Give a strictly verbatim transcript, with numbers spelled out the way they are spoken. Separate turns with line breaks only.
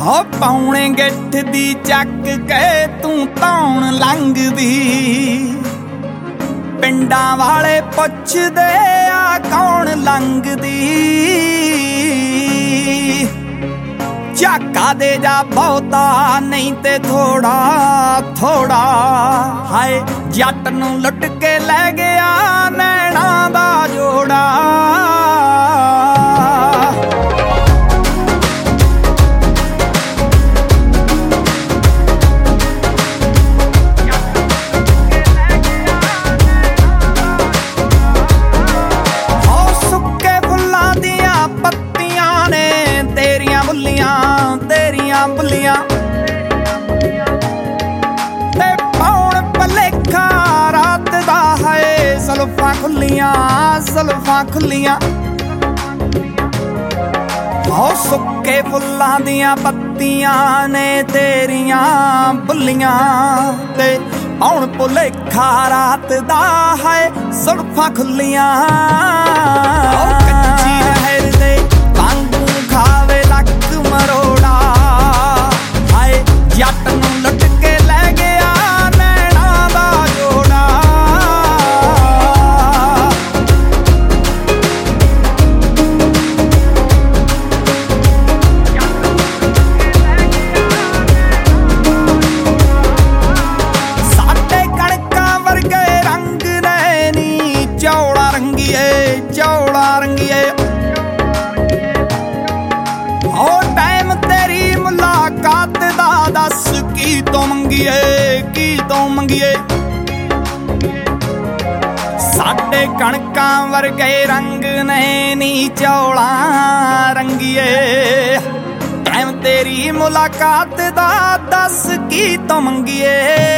ਹੋ ਪੌਣੇ ਗਿੱਠ ਦੀ ਚੱਕ ਕੇ ਤੂੰ ਧੌਣ ਲੰਘਦੀ, ਪਿੰਡਾਂ ਵਾਲੇ ਪੁੱਛਦੇ ਆ ਕੌਣ ਲੰਘਦੀ। ਝਾਕਾ ਦੇ ਜਾ ਬਹੁਤਾ ਨਹੀਂ ਤੇ ਥੋੜਾ ਥੋੜਾ, ਹਾਏ ਜੱਟ ਨੂੰ ਲੁੱਟ ਕੇ ਲੈ ਗਿਆ ਨੈਣਾ ਦਾ ਜੋੜਾ। ਤੇਰੀਆਂ ਬੁੱਲੀਆਂ ਤੇ ਪੌਣ ਭਲੇਖਾ ਰਾਤ ਦਾ ਹੈ, ਜ਼ੁਲਫਾਂ ਖੁੱਲੀਆਂ ਜ਼ੁਲਫਾਂ ਖੁੱਲੀਆਂ। ਹੋ ਸੁੱਕੇ ਫੁੱਲਾਂ ਦੀਆਂ ਪੱਤੀਆਂ ਨੇ ਤੇਰੀਆਂ ਬੁੱਲੀਆਂ, ਤੇ ਪੌਣ ਭੁਲੇਖਾ ਰਾਤ ਦਾ ਹੈ, ਜ਼ੁਲਫਾਂ ਖੁੱਲੀਆਂ। ਕੱਚੀ ਰਹਿਰ ਦੇ ਵਾਂਗੂ ਖਾਵੇ ਲੱਕ ਮਰੋੜਾ, ਹਾਏ ਜੱਟ ਨੂੰ ਲੁੱਟ ਕੇ ਲੈ ਗਿਆ ਨੈਣਾ ਦਾ ਜੋੜਾ। ਸਾਡੇ ਕਣਕਾਂ ਵਰਗੇ ਰੰਗ ਨੇ ਨੀ ਚੌੜਾ ਰੰਗੀਏ ਚੌੜਾ ਰੰਗੀਏ। ਹੋ ਟਾਈਮ ਤੇਰੀ ਮੁਲਾਕਾਤ ਦਾ ਦੱਸ ਕੀ ਤੋਂ ਮੰਗੀਏ ਕੀ ਤੋਂ ਮੰਗੀਏ। ਸਾਡੇ ਕਣਕਾਂ ਵਰਗੇ ਰੰਗ ਨੇ ਨੀ ਚੌਲਾ ਰੰਗੀਏ, ਟਾਈਮ ਤੇਰੀ ਮੁਲਾਕਾਤ ਦਾ ਦੱਸ ਕੀ ਤੋਂ ਮੰਗੀਏ।